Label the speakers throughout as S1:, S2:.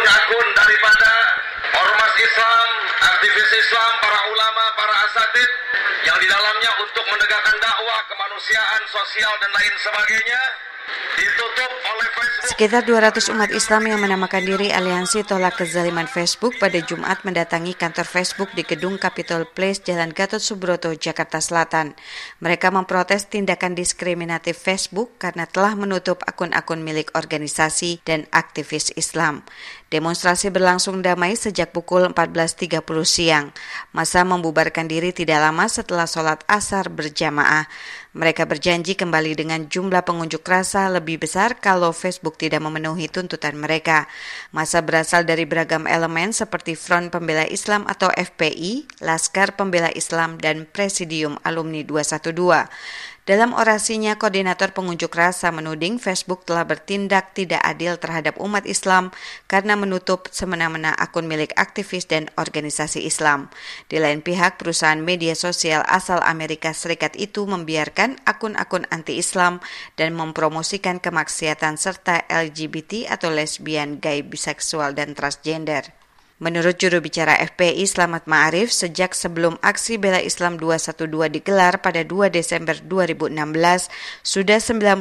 S1: akun-akun daripada ormas Islam, aktivis Islam, para ulama, para asatid yang di dalamnya untuk menegakkan dakwah kemanusiaan, sosial dan lain sebagainya ditutup oleh Facebook.
S2: Sekitar 200 umat Islam yang menamakan diri Aliansi Tolak Kezaliman Facebook pada Jumat mendatangi kantor Facebook di Gedung Capitol Place, Jalan Gatot Subroto, Jakarta Selatan. Mereka memprotes tindakan diskriminatif Facebook karena telah menutup akun-akun milik organisasi dan aktivis Islam. Demonstrasi berlangsung damai sejak pukul 14.30 siang. Massa membubarkan diri tidak lama setelah sholat asar berjamaah. Mereka berjanji kembali dengan jumlah pengunjuk rasa lebih besar kalau Facebook tidak memenuhi tuntutan mereka. Massa berasal dari beragam elemen seperti Front Pembela Islam atau FPI, Laskar Pembela Islam, dan Presidium Alumni 212. Dalam orasinya, koordinator pengunjuk rasa menuding Facebook telah bertindak tidak adil terhadap umat Islam karena menutup semena-mena akun milik aktivis dan organisasi Islam. Di lain pihak, perusahaan media sosial asal Amerika Serikat itu membiarkan akun-akun anti-Islam dan mempromosikan kemaksiatan serta LGBT atau lesbian, gay, biseksual, dan transgender. Menurut juru bicara FPI Slamet Ma'arif, sejak sebelum aksi bela Islam 212 digelar pada 2 Desember 2016, sudah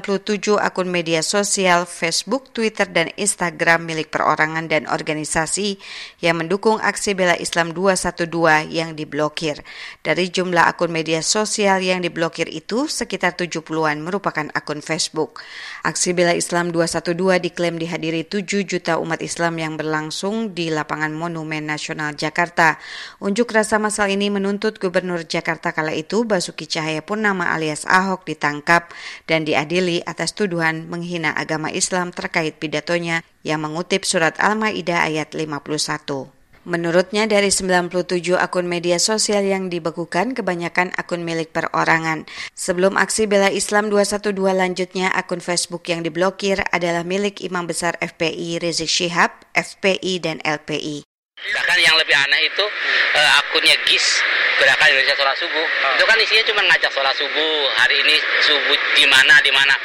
S2: 97 akun media sosial, Facebook, Twitter, dan Instagram milik perorangan dan organisasi yang mendukung aksi bela Islam 212 yang diblokir. Dari jumlah akun media sosial yang diblokir itu, sekitar 70-an merupakan akun Facebook. Aksi bela Islam 212 diklaim dihadiri 7 juta umat Islam yang berlangsung di lapangan Monumen Nasional Jakarta. Unjuk rasa massal ini menuntut Gubernur Jakarta kala itu Basuki Cahayapurnama alias Ahok ditangkap dan diadili atas tuduhan menghina agama Islam terkait pidatonya yang mengutip surat Al-Maidah ayat 51. Menurutnya dari 97 akun media sosial yang dibekukan, kebanyakan akun milik perorangan. Sebelum aksi bela Islam 212 lanjutnya, akun Facebook yang diblokir adalah milik Imam Besar FPI Rizik Syihab, FPI, dan LPI.
S3: Bahkan yang lebih aneh itu akunnya GIS, Gerakan Indonesia Sholat Subuh. Itu kan isinya cuma ngajak sholat subuh, hari ini subuh di mana.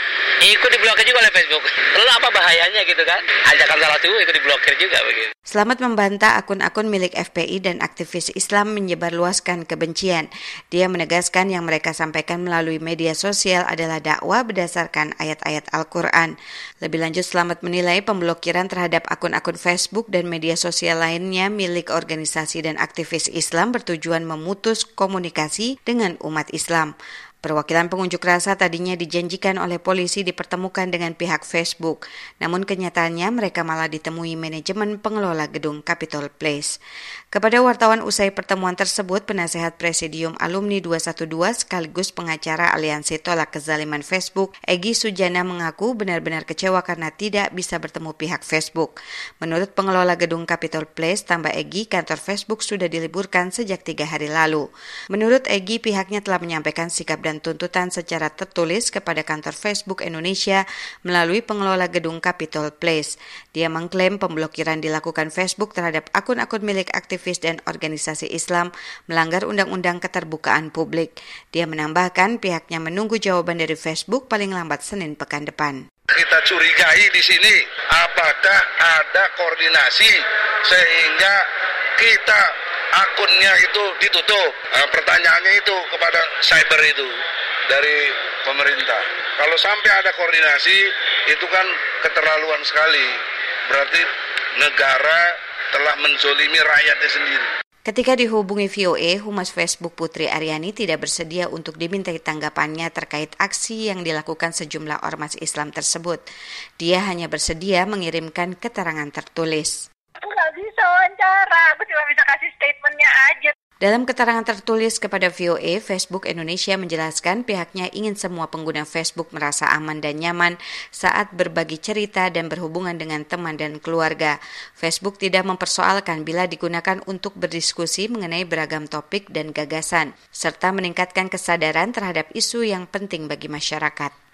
S3: Ikut diblokir juga oleh Facebook. Lalu apa bahayanya gitu kan? Ajakan sholat subuh ikut diblokir juga begitu.
S2: Slamet membantah akun-akun milik FPI dan aktivis Islam menyebarluaskan kebencian. Dia menegaskan yang mereka sampaikan melalui media sosial adalah dakwah berdasarkan ayat-ayat Al-Quran. Lebih lanjut, Slamet menilai pemblokiran terhadap akun-akun Facebook dan media sosial lainnya milik organisasi dan aktivis Islam bertujuan memutus komunikasi dengan umat Islam. Perwakilan pengunjuk rasa tadinya dijanjikan oleh polisi dipertemukan dengan pihak Facebook, namun kenyataannya mereka malah ditemui manajemen pengelola gedung Capitol Place. Kepada wartawan usai pertemuan tersebut, penasehat Presidium Alumni 212 sekaligus pengacara Aliansi Tolak Kezaliman Facebook, Egy Sujana mengaku benar-benar kecewa karena tidak bisa bertemu pihak Facebook. Menurut pengelola gedung Capitol Place, tambah Egy, kantor Facebook sudah diliburkan sejak 3 hari lalu. Menurut Egy, pihaknya telah menyampaikan sikap dan tuntutan secara tertulis kepada kantor Facebook Indonesia melalui pengelola gedung Capitol Place. Dia mengklaim pemblokiran dilakukan Facebook terhadap akun-akun milik aktivis dan organisasi Islam melanggar Undang-Undang Keterbukaan Publik. Dia menambahkan pihaknya menunggu jawaban dari Facebook paling lambat Senin pekan depan.
S1: Kita curigai di sini apakah ada koordinasi sehingga kita akunnya itu ditutup. Pertanyaannya itu kepada cyber itu dari pemerintah. Kalau sampai ada koordinasi itu kan keterlaluan sekali. Berarti negara telah menzolimi rakyatnya sendiri.
S2: Ketika dihubungi VOA, Humas Facebook Putri Aryani tidak bersedia untuk dimintai tanggapannya terkait aksi yang dilakukan sejumlah ormas Islam tersebut. Dia hanya bersedia mengirimkan keterangan tertulis.
S4: Aku nggak bisa wawancara, aku cuma bisa kasih statementnya aja.
S2: Dalam keterangan tertulis kepada VOA, Facebook Indonesia menjelaskan pihaknya ingin semua pengguna Facebook merasa aman dan nyaman saat berbagi cerita dan berhubungan dengan teman dan keluarga. Facebook tidak mempersoalkan bila digunakan untuk berdiskusi mengenai beragam topik dan gagasan, serta meningkatkan kesadaran terhadap isu yang penting bagi masyarakat.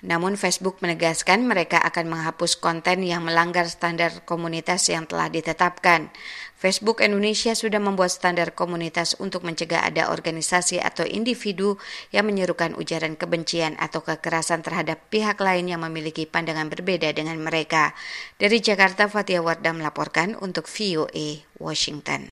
S2: Namun Facebook menegaskan mereka akan menghapus konten yang melanggar standar komunitas yang telah ditetapkan. Facebook Indonesia sudah membuat standar komunitas untuk mencegah ada organisasi atau individu yang menyerukan ujaran kebencian atau kekerasan terhadap pihak lain yang memiliki pandangan berbeda dengan mereka. Dari Jakarta, Fatia Wardah melaporkan untuk VOA Washington.